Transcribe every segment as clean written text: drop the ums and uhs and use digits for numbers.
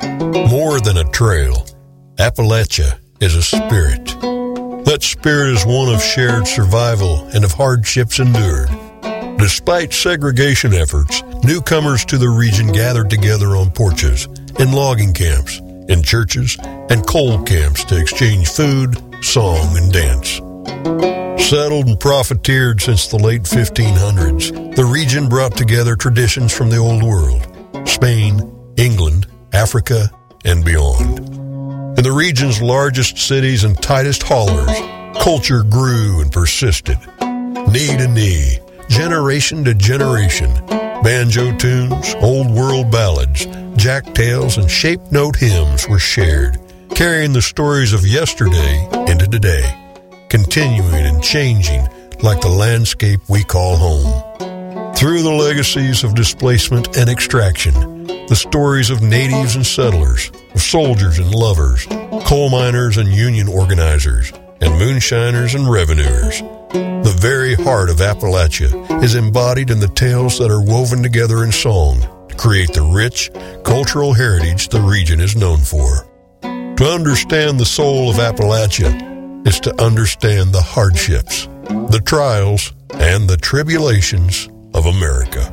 More than a trail, Appalachia is a spirit. That spirit is one of shared survival and of hardships endured. Despite segregation efforts, newcomers to the region gathered together on porches, in logging camps, in churches, and coal camps to exchange food, song, and dance. Settled and profiteered since the late 1500s, the region brought together traditions from the Old World, Spain, England, Africa, and beyond. In the region's largest cities and tightest hollers, culture grew and persisted. Knee to knee, generation to generation, banjo tunes, old world ballads, jacktails, and shape-note hymns were shared, carrying the stories of yesterday into today, continuing and changing like the landscape we call home. Through the legacies of displacement and extraction, the stories of natives and settlers, of soldiers and lovers, coal miners and union organizers, and moonshiners and revenuers, the very heart of Appalachia is embodied in the tales that are woven together in song to create the rich cultural heritage the region is known for. To understand the soul of Appalachia is to understand the hardships, the trials, and the tribulations of America.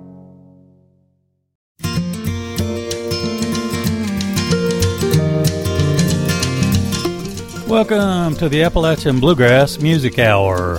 Welcome to the Appalachian Bluegrass Music Hour.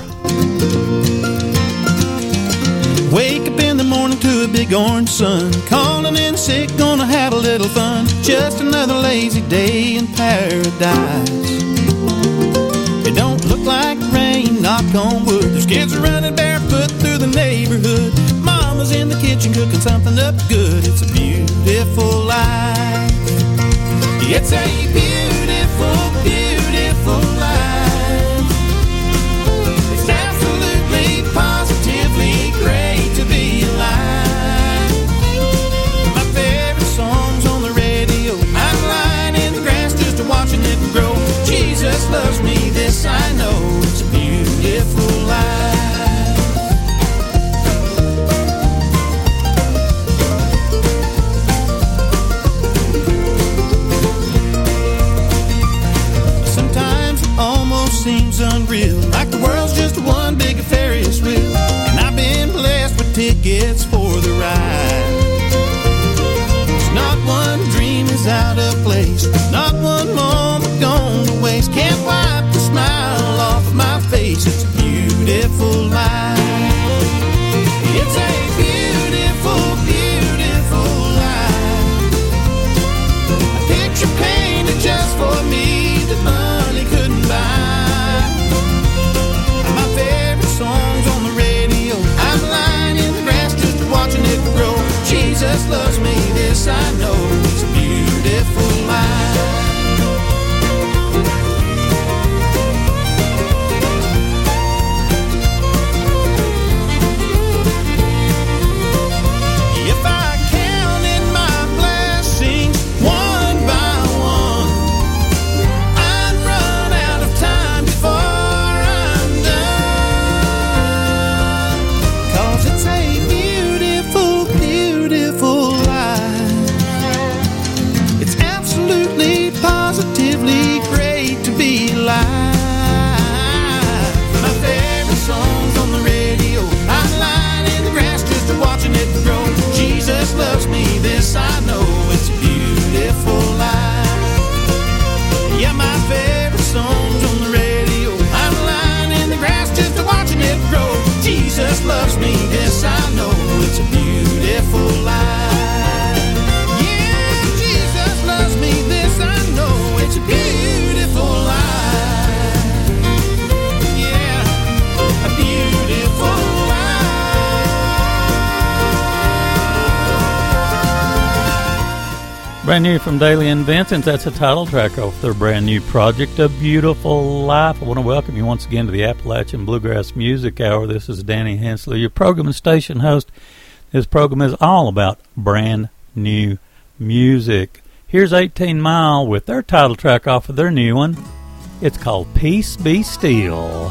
Wake up in the morning to a big orange sun, calling in sick, gonna have a little fun. Just another lazy day in paradise. It don't look like rain, knock on wood. There's kids running barefoot through the neighborhood. Mama's in the kitchen cooking something up good. It's a beautiful life. It's a beautiful, beautiful life. It's absolutely, positively great to be alive. My favorite song's on the radio. I'm lying in the grass just watching it grow. Jesus loves me, this I know. It's a beautiful life. Seems unreal, like the world's just one big Ferris wheel, and I've been blessed with tickets for the ride. There's not one dream is out of place, not one moment gone to waste. Can't wipe the smile off of my face. It's a beautiful life. It's a beautiful, beautiful life. A picture painted just for me that money couldn't buy. Songs on the radio, I'm lying in the grass just watching it grow. Jesus loves me, this I know. It's a beautiful life. If I counted my blessings one by one, I'd run out of time before I'm done. It's a beautiful, beautiful life. It's absolutely, positively great to be alive. My favorite song's on the radio. I'm lying in the grass just watching it grow. Jesus loves me, this I know. It's a beautiful life. Yeah, my favorite song's on the radio. I'm lying in the grass just watching it grow. Jesus loves me, this I know. It's a beautiful life. Yeah, Jesus loves me, this I know. It's a beautiful life. Yeah, a beautiful life. Brand new from Daly and Vincent. That's a title track off their brand new project, A Beautiful Life. I want to welcome you once again to the Appalachian Bluegrass Music Hour. This is Danny Hensley, your program and station host. This program is all about brand new music. Here's 18 Mile with their title track off of their new one. It's called Peace Be Still.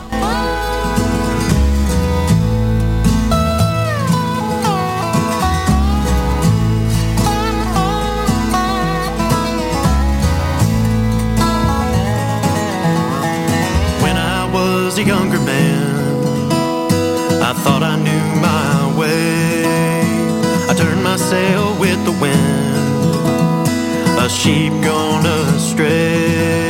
was a younger man, I thought I knew my way. I turned my sail with the wind, a sheep gone astray.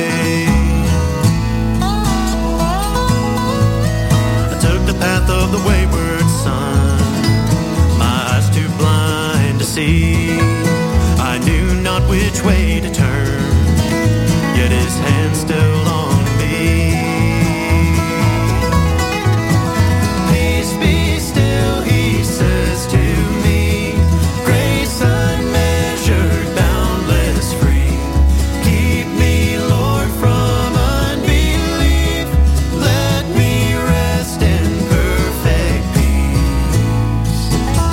I took the path of the wayward son, my eyes too blind to see. I knew not which way to turn, yet his hand still on me. Peace be still, he says to me, grace unmeasured, boundless, free. Keep me, Lord, from unbelief. Let me rest in perfect peace.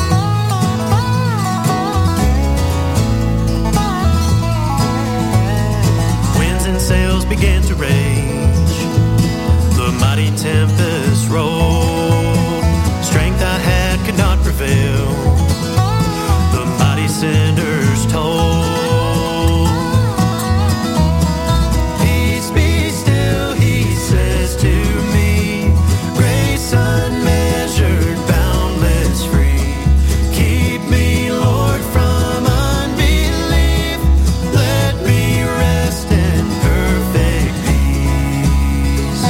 Winds and sails began to rage, the mighty tempest rolled. Strength I had could not prevail, the mighty sinners told. Peace be still, he says to me, grace unmeasured, boundless, free. Keep me, Lord, from unbelief. Let me rest in perfect peace.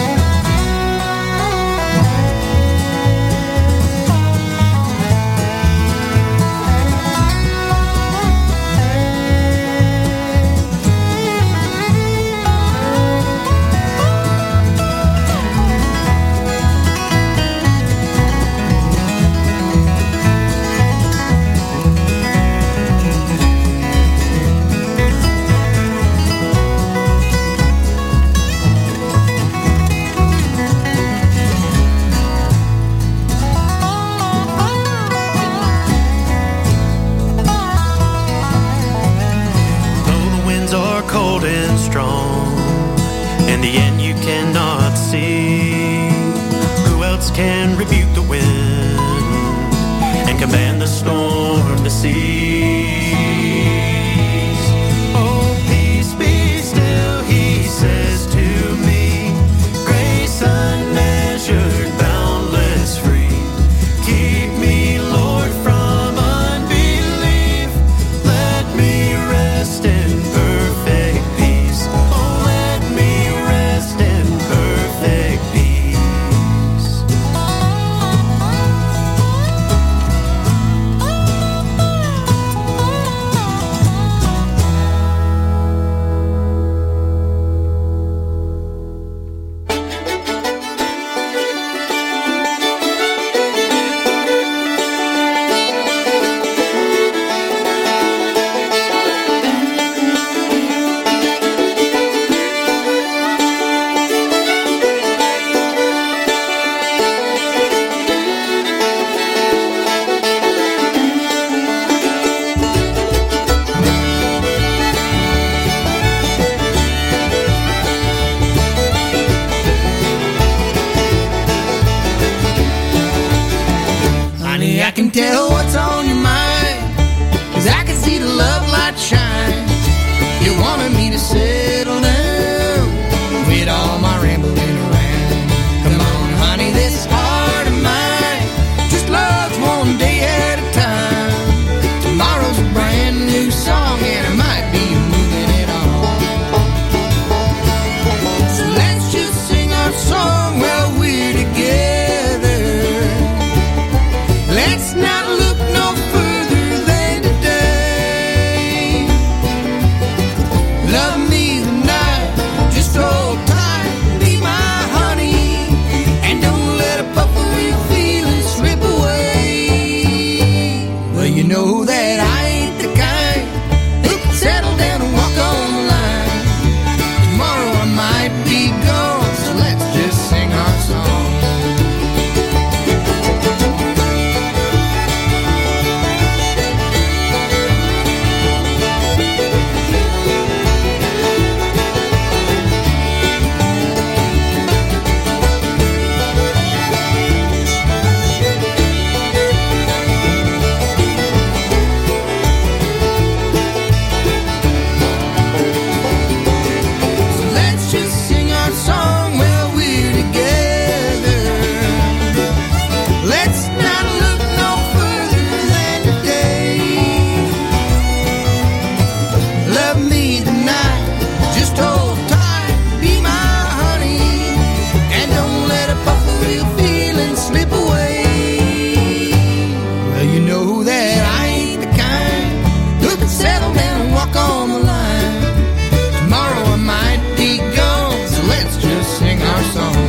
Though the winds are cold and strong, in the end you cannot see. Who else can rebuke the wind and command the storm to cease? Oh, peace be still, he says to me, grace unmeasured, boundless, free. Keep me, Lord, from unbelief. Let me rest in perfect peace. Oh, let me rest in perfect peace. real feelings slip away. Well, you know that I ain't the kind who can settle down and walk on the line. Tomorrow I might be gone, so let's just sing our song.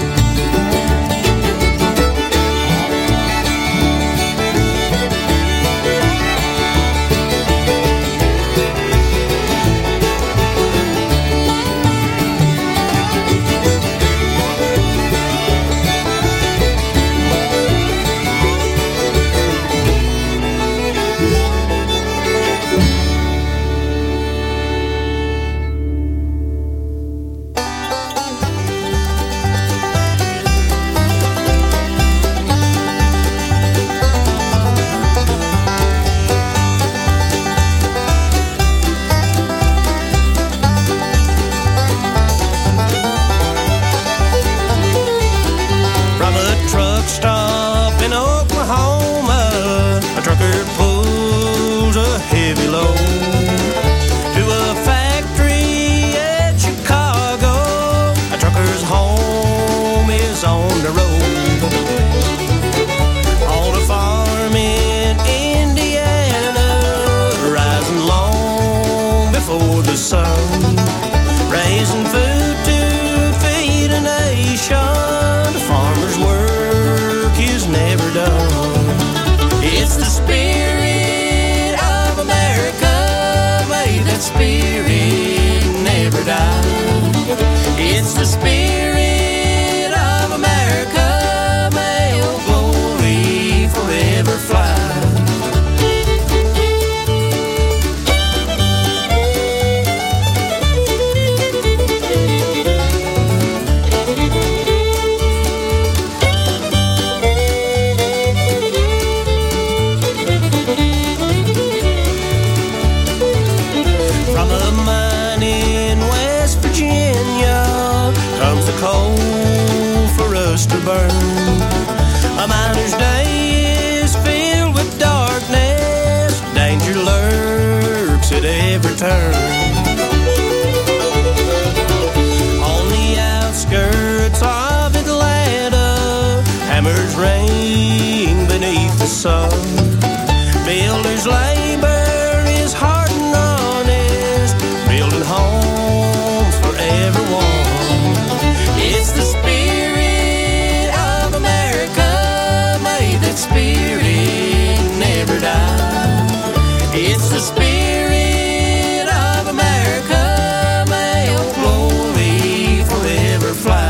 It's the spirit of America, may old glory forever fly. From a mine in West Virginia comes the coal for us to burn. A miner's day is filled with darkness, danger lurks at every turn. On the outskirts of Atlanta, hammers ring beneath the sun. Builders' labor is hard and honest, building homes for everyone. It's the spirit of America, may that spirit never die. It's the spirit of America, may old glory forever fly.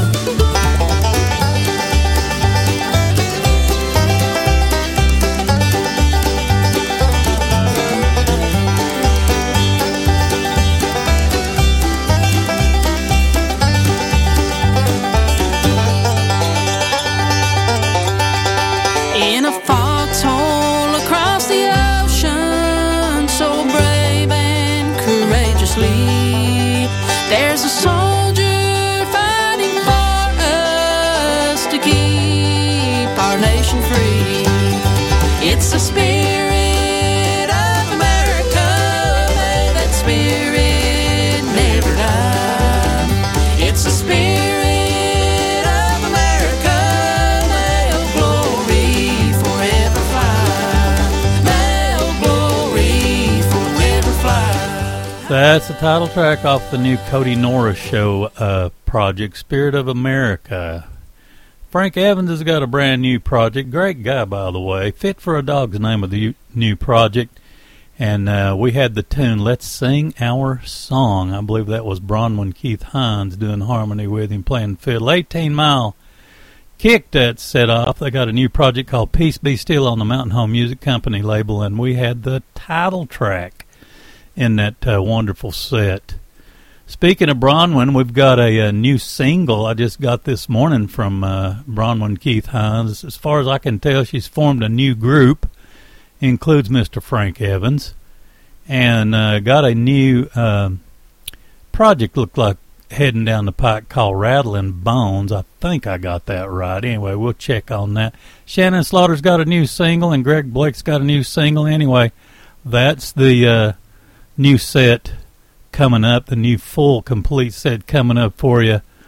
In a foxhole across the ocean, so brave and courageously, there's a soldier fighting for us to keep our nation free. It's the spirit of America, may that spirit never die. It's the spirit of America, may old glory forever fly. May old glory forever fly. That's the title track off the new Cody Norris Show project, Spirit of America. Frank Evans has got a brand new project. Great guy, by the way. Fit for a Dog's the name of the new project. And we had the tune, Let's Sing Our Song. I believe that was Bronwyn Keith Hines doing harmony with him, playing fiddle. 18 Mile kicked that set off. They got a new project called Peace Be Still on the Mountain Home Music Company label, and we had the title track in that wonderful set. Speaking of Bronwyn, we've got a new single I just got this morning from Bronwyn Keith Hines. As far as I can tell, she's formed a new group, includes Mr. Frank Evans, and got a new project looked like heading down the pike called Rattling Bones. I think I got that right. Anyway, we'll check on that. Shannon Slaughter's got a new single, and Greg Blake's got a new single. Anyway, that's the new set coming up, the new full complete set coming up for you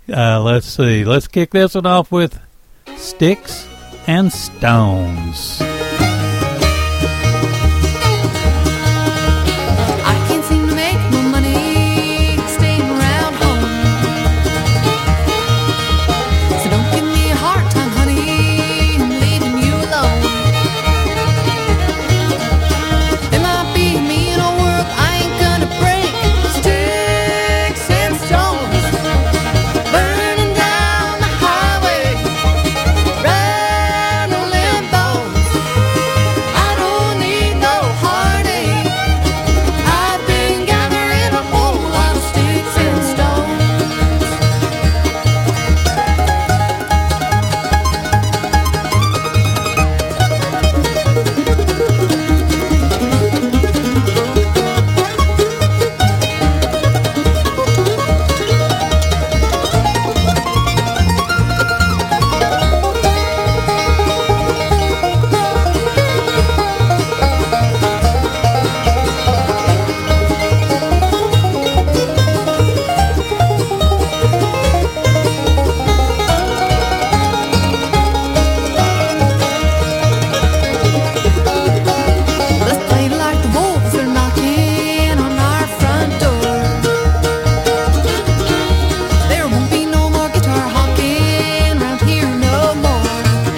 Let's see. Let's kick this one off with Sticks and Stones. I can't seem to make no money staying around home. So don't give me a hard time, honey, I'm leaving you alone. It might be me in a world I ain't gonna break. Sticks and stones burning down the highway, rattling bones. I don't need no heartache. I've been gathering a whole lot of sticks and stones. Let's play like the wolves are knocking on our front door. There won't be no more guitar honking round here no more.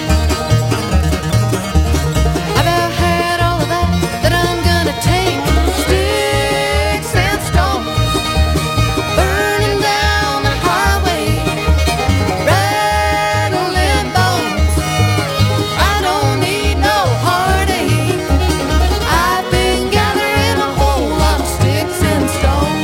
I've had all of that I'm gonna take. Sticks and stones burning down the highway, rattling bones. I don't need no heartache. I've been gathering a whole lot of sticks and stones.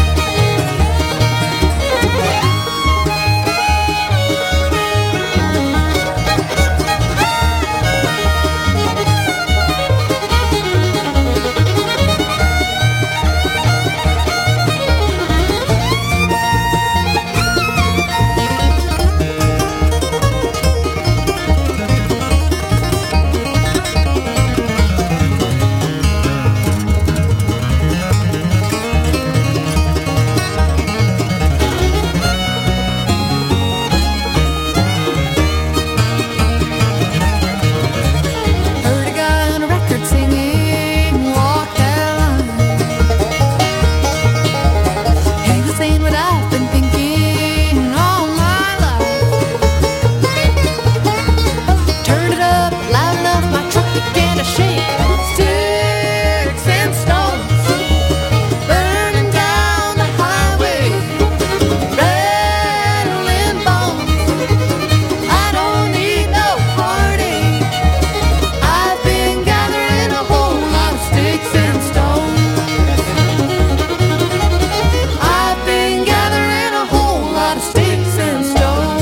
Heard a guy on a record singing, walk that line. He was saying what I've been thinking all my life. Turn it up loud enough, my truck began to shake. Sticks and stones burning down the highway, rattling bones. I don't need no heartache. I've been gathering a whole lot of sticks and stones. I've been gathering a whole lot of sticks and stones.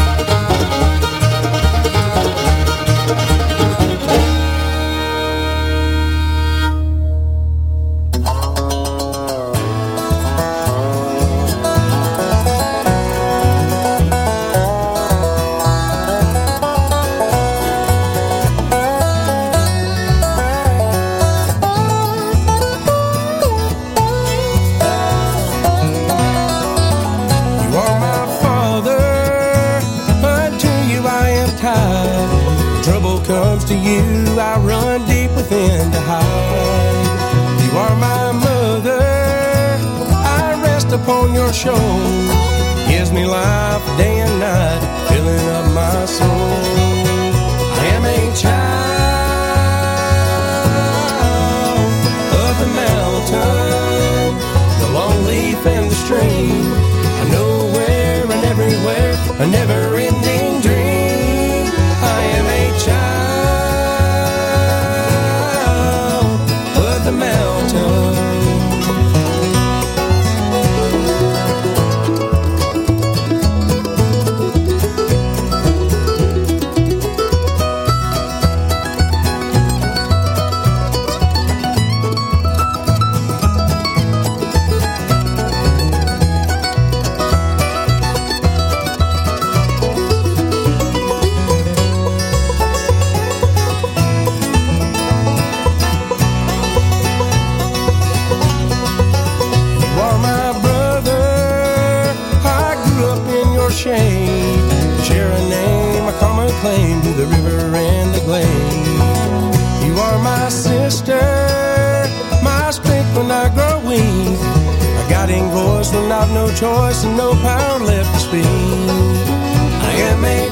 You are my father, but to you I am tied. When trouble comes to you, I run deep within to hide. You are my mother, I rest upon your shore. Gives me life day and night, filling up my soul. I am a child of the mountain, the long leaf and the stream. I'm nowhere and everywhere, a never-ending dream. I am a child of the mountain. claim to the river and the glade. You are my sister, my strength when I grow weak, a guiding voice when I've no choice and no power left to speak. I am a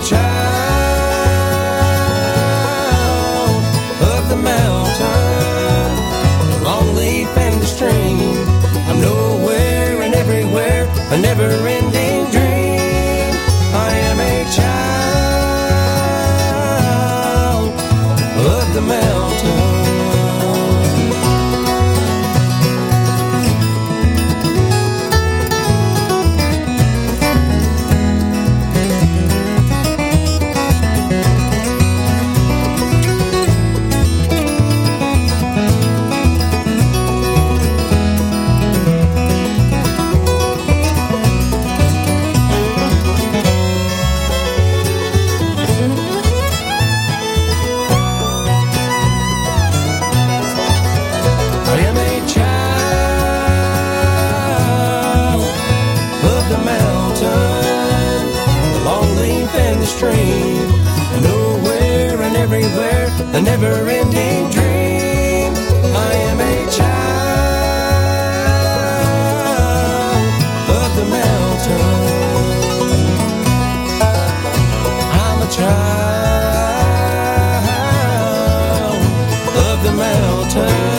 child of the mountain, the long leaf and the stream. I'm nowhere and everywhere, a never-ending dream. I am a child of the mountain. Nowhere and everywhere, a never-ending dream. I am a child of the mountain. I'm a child of the mountain.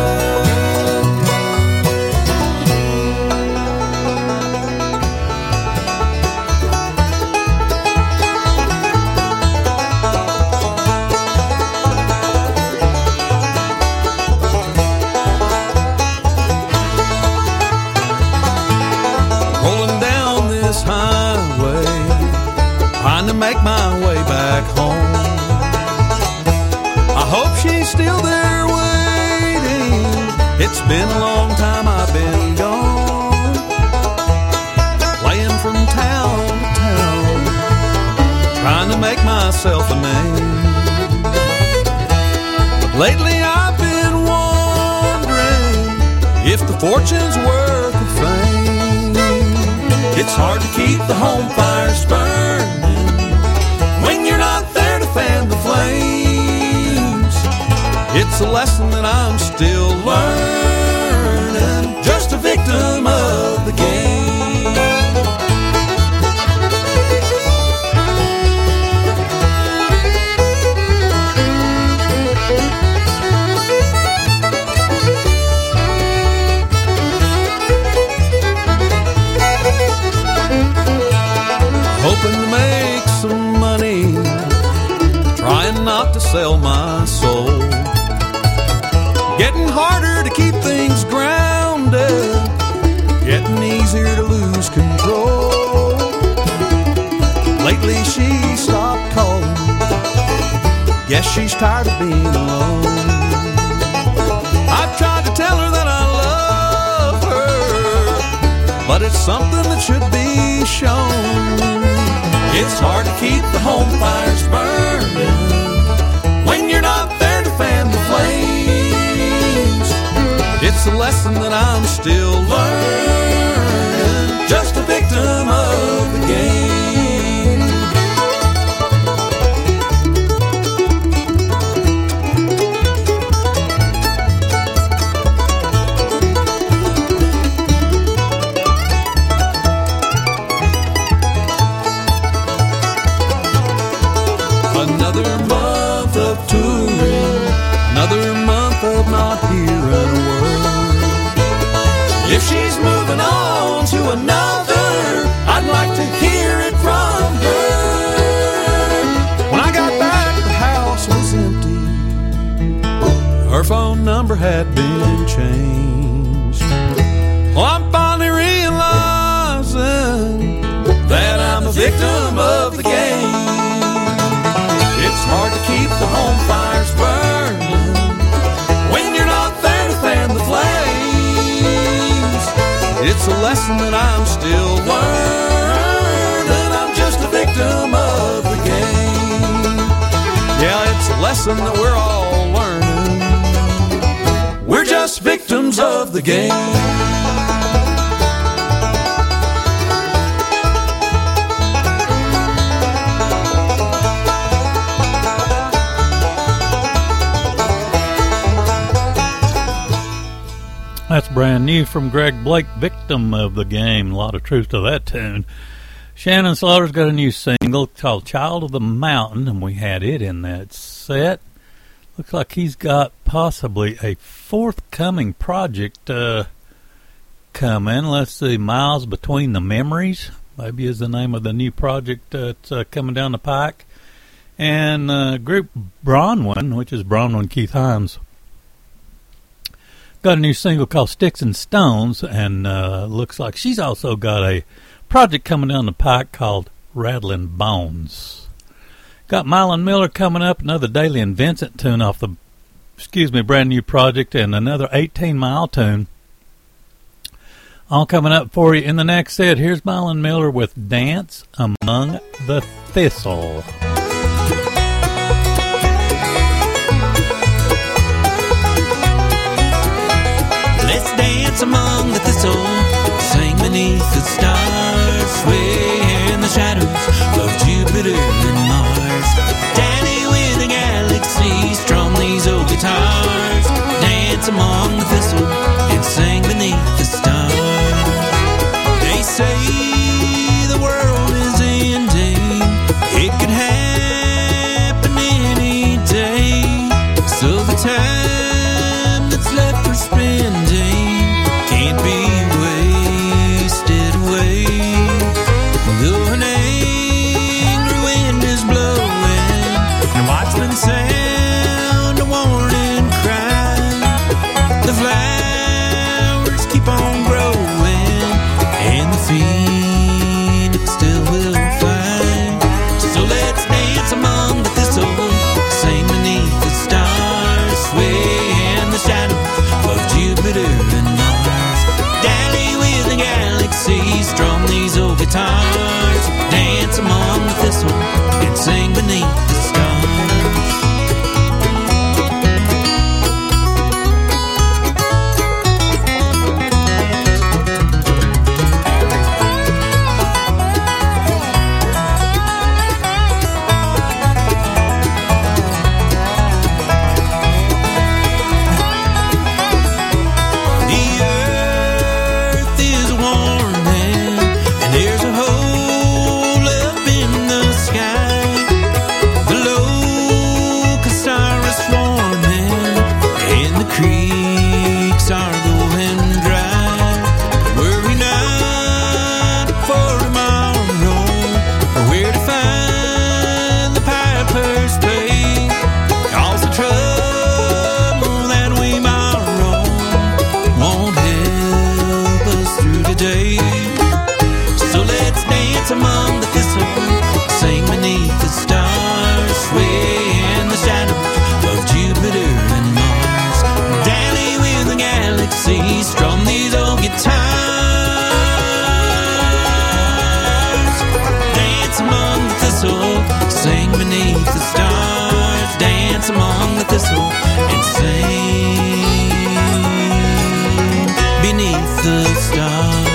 Make my way back home. I hope she's still there waiting. It's been a long time I've been gone, playing from town to town, trying to make myself a name. But lately I've been wondering if the fortune's worth the fame. It's hard to keep the home fires burning when you're not there to fan the flames. It's a lesson that I'm still learning, just a victim of the game. Hoping to make some money, trying not to sell my soul. Getting harder to keep things grounded, getting easier to lose control. Lately she stopped calling, guess she's tired of being alone. I've tried to tell her that I love her, but it's something that should be shown. It's hard to keep the home fires burning when you're not there to fan the flames. It's a lesson that I'm still learning, just a victim of the game. Another month of touring, another month of not hearing a word. If she's moving on to another, I'd like to hear it from her. When I got back, the house was empty. Her phone number had been changed. Well, I'm finally realizing that I'm a victim of the game. It's hard to keep the home fires burning when you're not there to fan the flames. It's a lesson that I'm still learning, I'm just a victim of the game. Yeah, it's a lesson that we're all learning, we're just victims of the game. That's brand new from Greg Blake, Victim of the Game. A lot of truth to that tune. Shannon Slaughter's got a new single called Child of the Mountain, and we had it in that set. Looks like he's got possibly a forthcoming project coming. Let's see, Miles Between the Memories, maybe is the name of the new project that's coming down the pike. And group Bronwyn, which is Bronwyn Keith Hines, got a new single called Sticks and Stones, and looks like she's also got a project coming down the pike called Rattling Bones. Got Mylon Miller coming up, another Daly and Vincent tune off the, brand new project, and another 18 Mile tune. All coming up for you in the next set. Here's Mylon Miller with Dance Among the Thistle. Let's dance among the thistle, sing beneath the stars, sway in the shadows of Jupiter and Mars. Dally with the galaxy, strum these old guitars, dance among the thistle and sing beneath the stars. They say the world is ending, it could happen any day, so the time that's left for spending can't be wasted away. Though an angry wind is blowing and watchmen sound a warning cry, the flowers keep on growing and the phoenix still will fly. So let's dance among the thistle, sing beneath the stars, sway in the shadow of Jupiter and Mars. Dally with the galaxy, strum these old guitars, dance among the thistle and sing beneath the stars. Among the thistle, sing beneath the stars, sway in the shadow of Jupiter and Mars. Dally with the galaxy, strum these old guitars, dance among the thistle, sing beneath the stars, dance among the thistle and sing beneath the stars.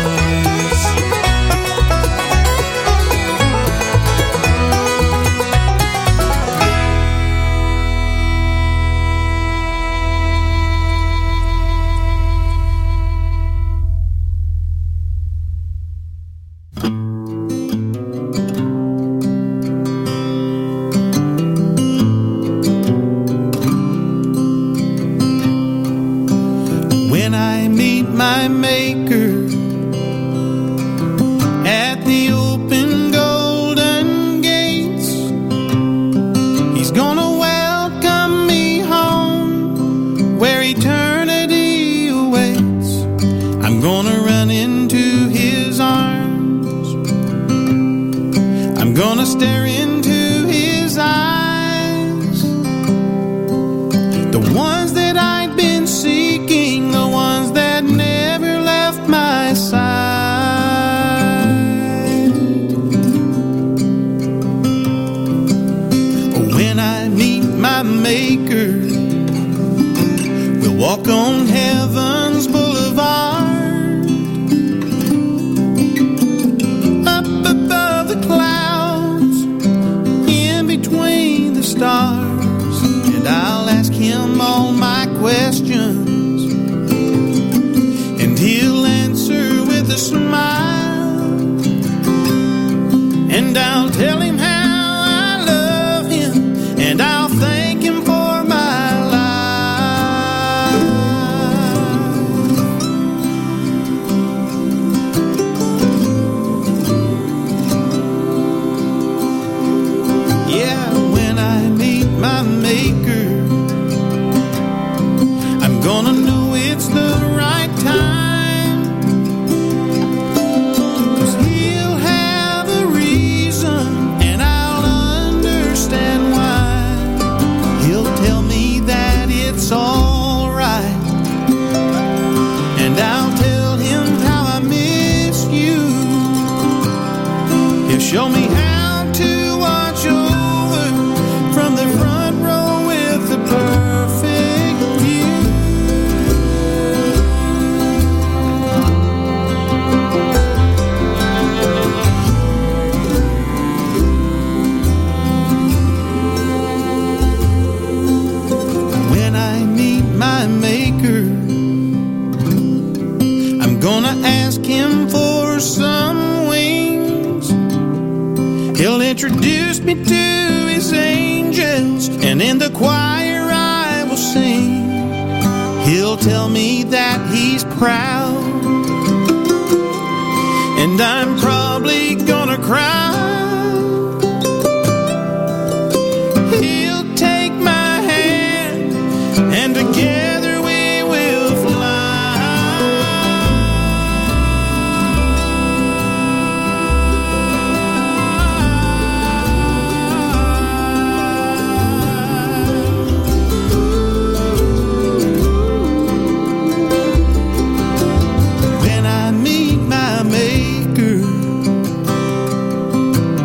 Show me how to watch over from the front row with the perfect view. When I meet my maker, I'm gonna ask him for some wings. He'll introduce me to his angels, and in the choir I will sing. He'll tell me that he's proud, and I'm probably gonna cry. He'll take my hand, and together we will fly. When I meet my maker,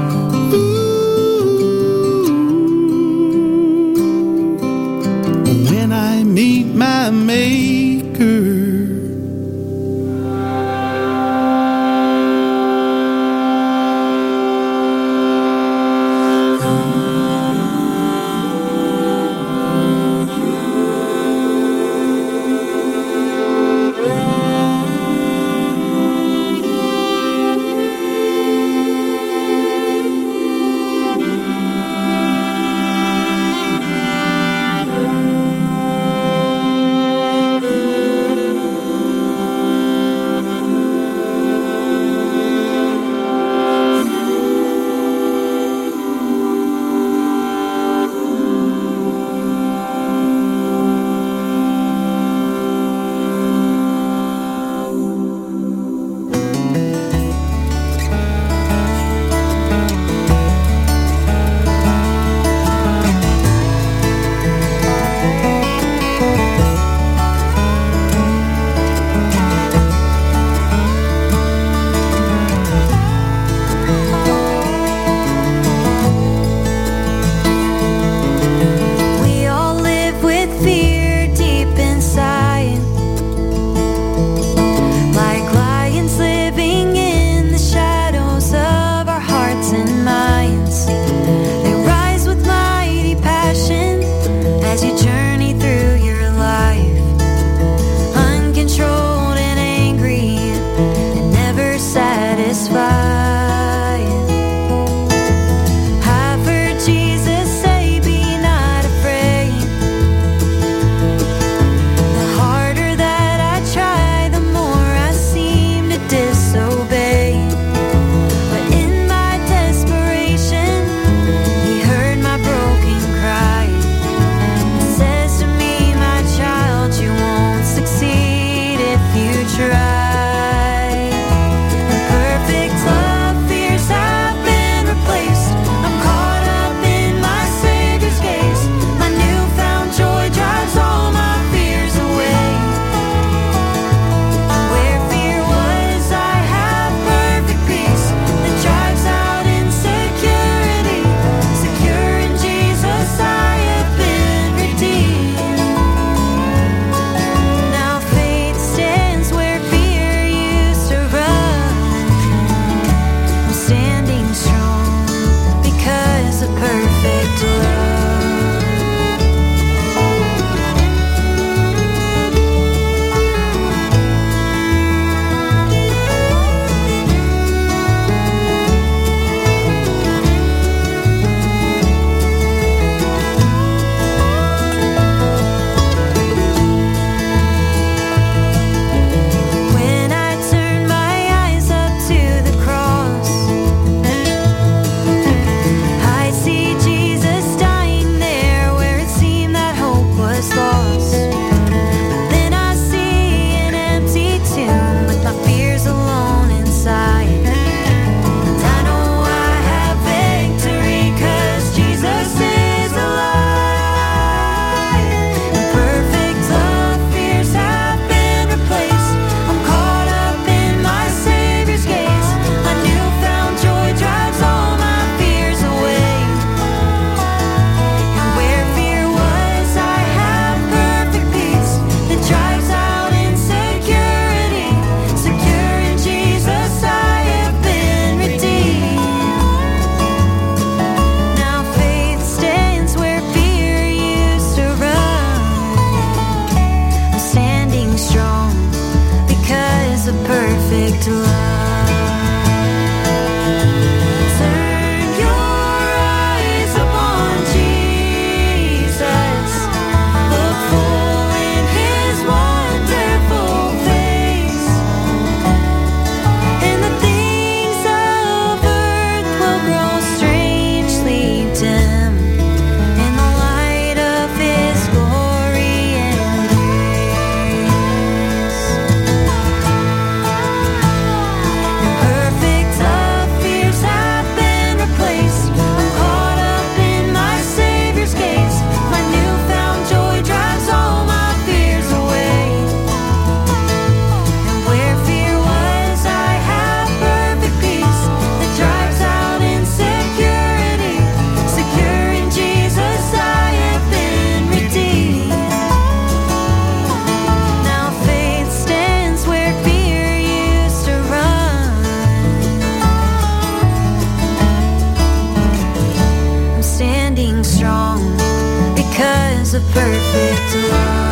feeling strong because of perfect love.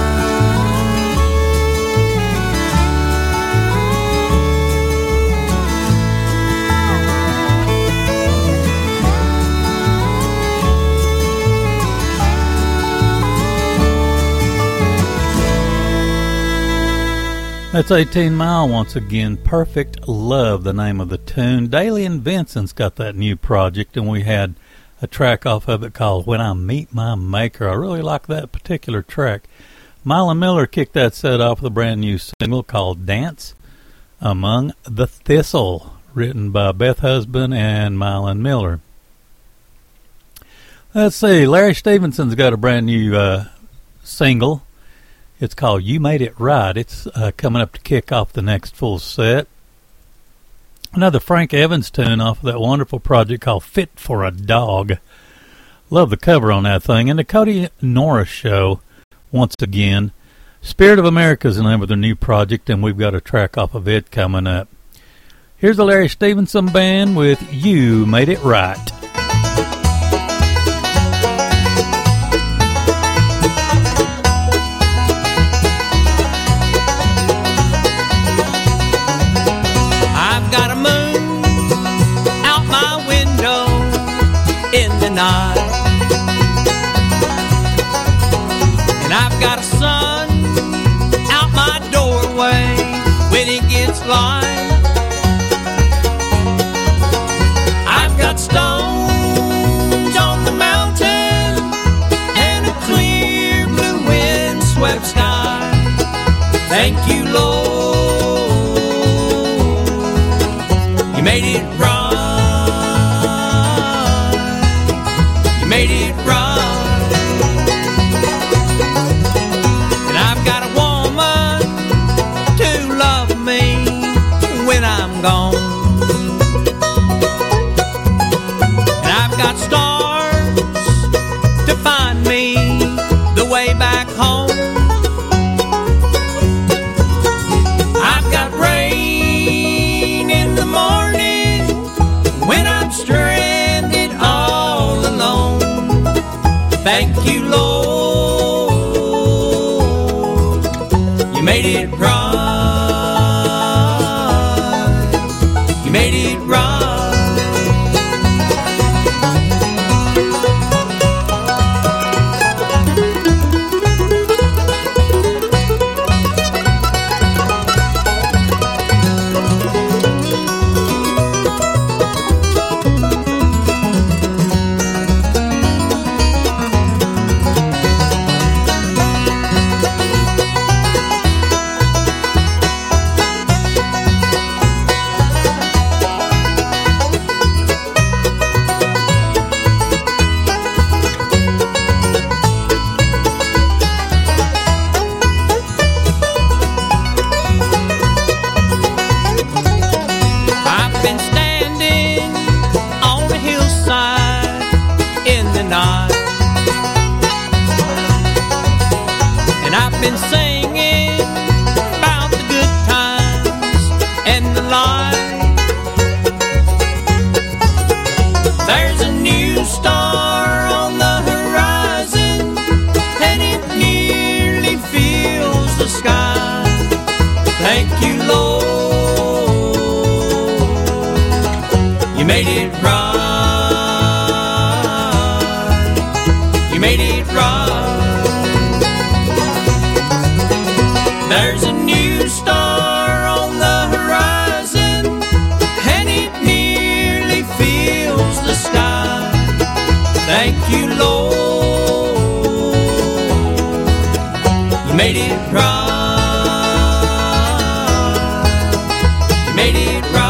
That's 18 Mile once again. Perfect Love, the name of the tune. Daly and Vincent's got that new project, and we had a track off of it called When I Meet My Maker. I really like that particular track. Mylon Miller kicked that set off with a brand new single called Dance Among the Thistle, written by Beth Husband and Mylon Miller. Let's see, Larry Stevenson's got a brand new single. It's called You Made It Right. It's coming up to kick off the next full set. Another Frank Evans tune off of that wonderful project called Fit for a Dog. Love the cover on that thing. And the Cody Norris Show, once again. Spirit of America is the name of their new project, and we've got a track off of it coming up. Here's the Larry Stevenson Band with You Made It Right. Night. And I've got a sun out my doorway when it gets light. I've got stones on the mountain and a clear blue wind-swept sky. Thank you, Lord, you made it right. Made it right. And I've got a woman to love me when I'm gone. And I've got stars to find me the way back home. I've got rain in the morning when I'm stranded all alone. Thank you, Lord, you made it right. You made it right. Been singing about the good times and the light. There's a new star on the horizon and it nearly fills the sky. Thank you, Lord, you made it right. You made it right. There's a new star on the horizon and it nearly fills the sky. Thank you, Lord, you made it right. You made it right.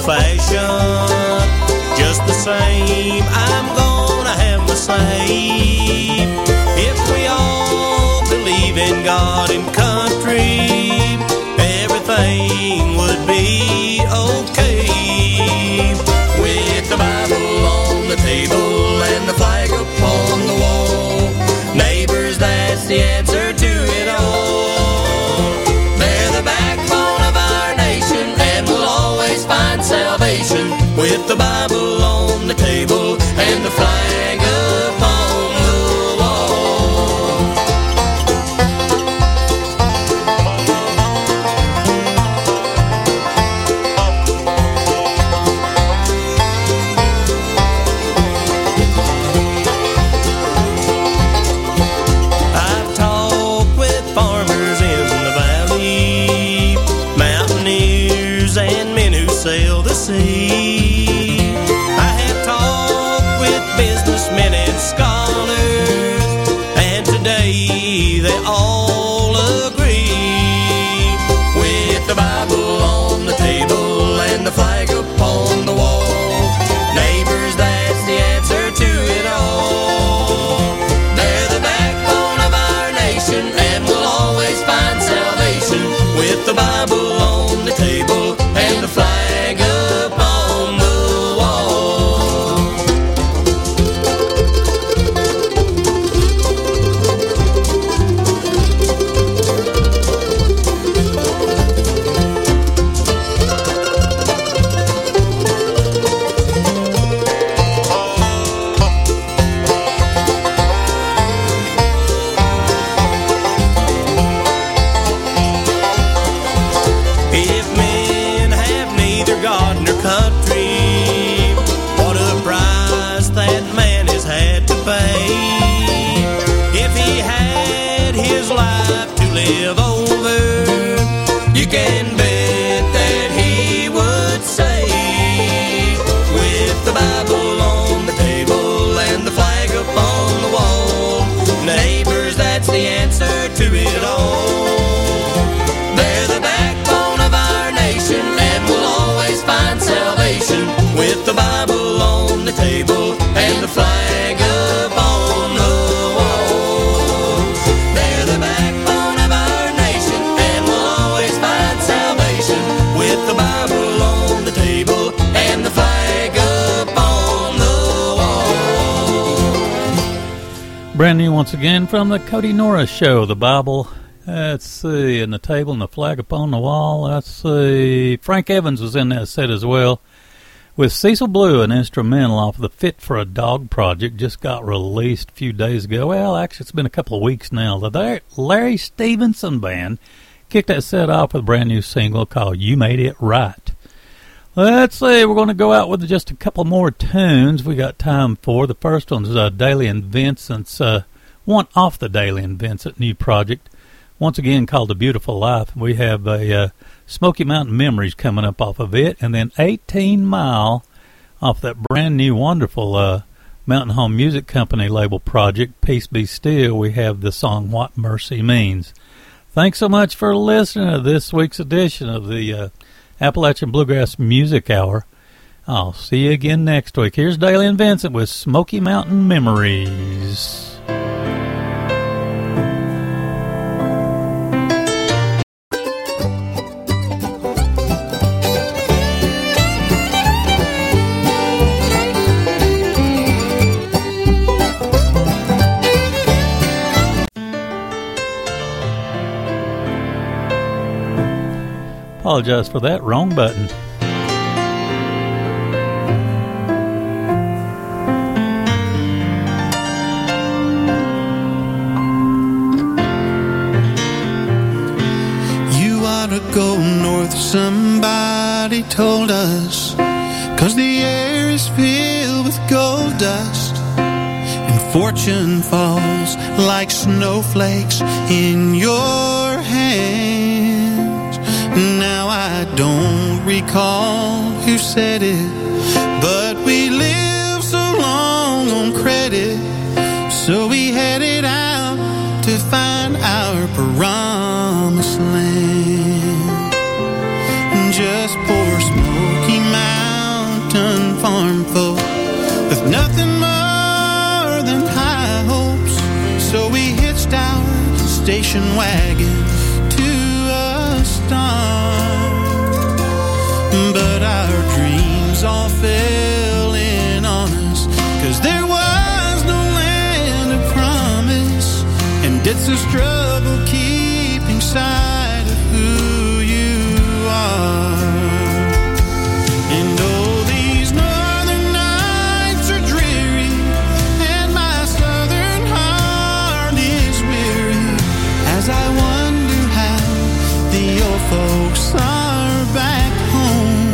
fashion. Just the same, I'm gonna have my say. If we all believe in God and country, everything would be okay. With the Bible on the table and the flag upon the wall, neighbors, that's the answer to it all. They're the backbone of our nation, and we'll always find salvation. With the Bible on the table and the flag upon the wall. I've talked with farmers in the valley, mountaineers and men who sail the sea. I have talked with businessmen and scholars, and today they all agree. With the Bible on the table and the flag upon the wall, neighbors, that's the answer to it all. They're the backbone of our nation, and we'll always find salvation. With the Bible on the table and the flag upon the wall. If men have neither God nor country, what a price that man has had to pay. If he had his life to live over, you can bet that he would say, with the Bible on the table and the flag upon the wall, neighbors, that's the answer to it all. They're the backbone of our nation, and we'll always find salvation. With the Bible on the table and the flag upon the wall. They're the backbone of our nation, and we'll always find salvation. With the Bible on the table and the flag upon the wall. Brand new once again from the Cody Norris Show, the Bible. Let's see, and the table and the flag upon the wall. Let's see. Frank Evans was in that set as well. With Cecil Blue, an instrumental off the Fit for a Dog project, just got released a few days ago. Well, actually, it's been a couple of weeks now. The Larry Stevenson Band kicked that set off with a brand new single called You Made It Right. Let's see, we're going to go out with just a couple more tunes we got time for. The first one's Daly and Vincent's, one off the Daly and Vincent new project, once again called A Beautiful Life. We have a Smoky Mountain Memories coming up off of it, and then 18 Mile off that brand new wonderful Mountain Home Music Company label project, Peace Be Still. We have the song What Mercy Means. Thanks so much for listening to this week's edition of the Appalachian Bluegrass Music Hour. I'll see you again next week. Here's Daly and Vincent with Smoky Mountain Memories. Apologize for that. Wrong button. You ought to go north, somebody told us, 'cause the air is filled with gold dust, and fortune falls like snowflakes in your hands. Now I don't recall who said it, but we live so long on credit, so we headed out to find our promised land. Just poor Smoky Mountain farm folk with nothing more than high hopes. So we hitched our station wagon to a start. But our dreams all fell in on us, 'cause there was no land of promise, and it's a struggle keeping sight of who you are. And oh, these northern nights are dreary, and my southern heart is weary, as I wonder how the old folks are back home.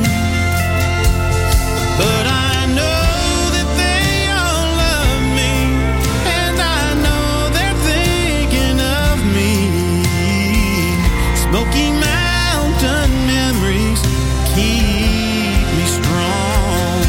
But I know that they all love me, and I know they're thinking of me. Smoky Mountain memories keep me strong.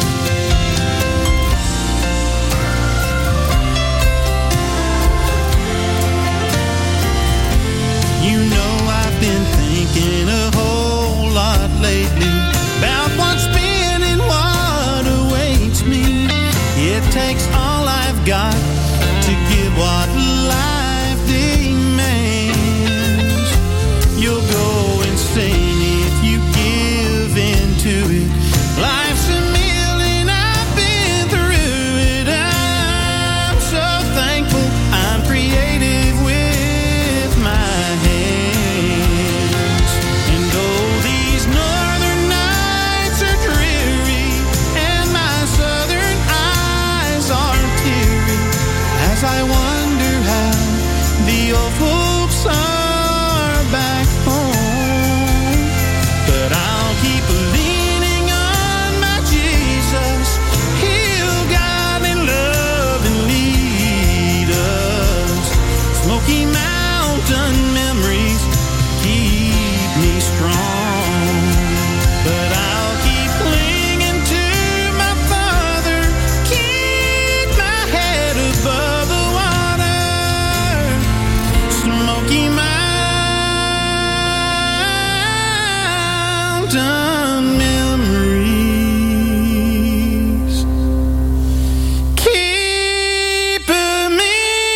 You know I've been thinking a whole lot lately about what's been and what awaits me. It takes all I've got to give what life demands. You'll go insane if you give in to it. Life's a meal and I've been through it. I'm so thankful I'm creative with my hands. And oh, these northern nights are dreary, and my southern eyes are teary, as I wonder how the old folks are back home. But I'll keep leaning on my Jesus. He'll guide and love and lead us. Smoky Mountain memories keep me strong. But I'll keep clinging to my Father, keep my head above the water. Smoky Mountain memories keep me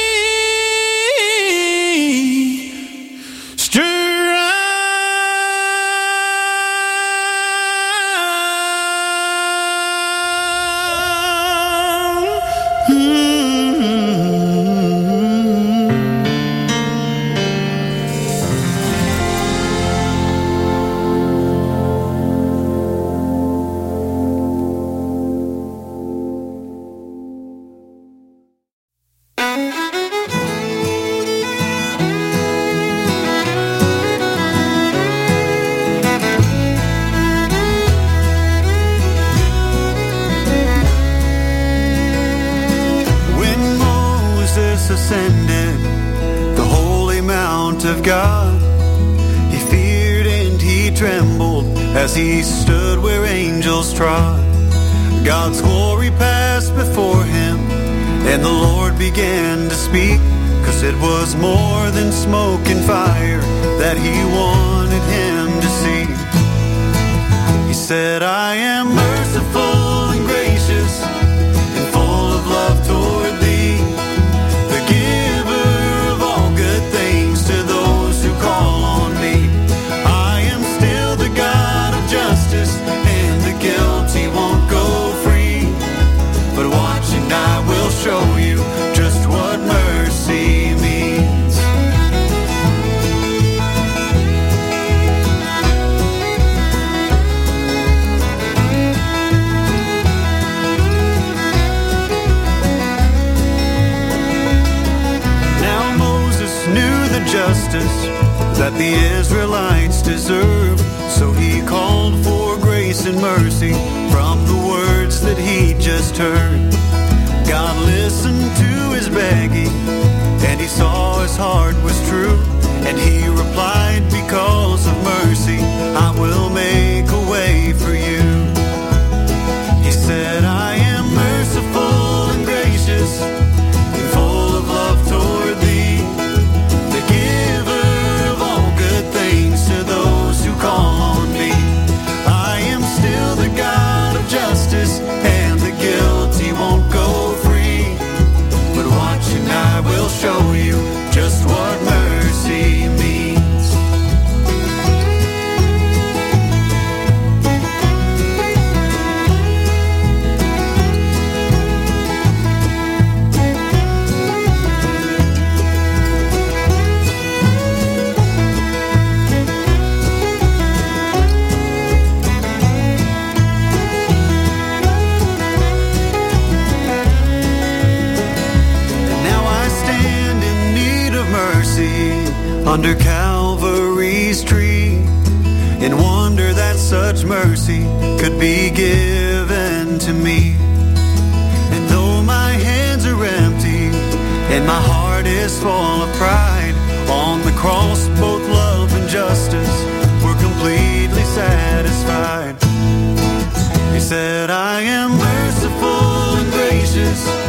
When Moses ascended the holy mount of God, he feared and he trembled as he stood where angels trod. God's glory passed before him, and the Lord began to speak, 'cause it was more than smoke and fire that he wanted him to see. He said, I am merciful and gracious and full of love toward thee, the giver of all good things to those who call on me. I am still the God of justice, and the guilty won't go free. But watch and I will show you just what mercy means. Now Moses knew the justice that the Israelites deserved, so he called for grace and mercy from the words that he just heard. God listened to his begging, and he saw his heart was true, and he replied, because of mercy I will make a way for you. He said, I am merciful and gracious and full of love toward thee, the giver of all good things to those who call on me. I am still the God of justice, under Calvary's tree, in wonder that such mercy could be given to me. And though my hands are empty and my heart is full of pride, on the cross both love and justice were completely satisfied. He said, I am merciful and gracious,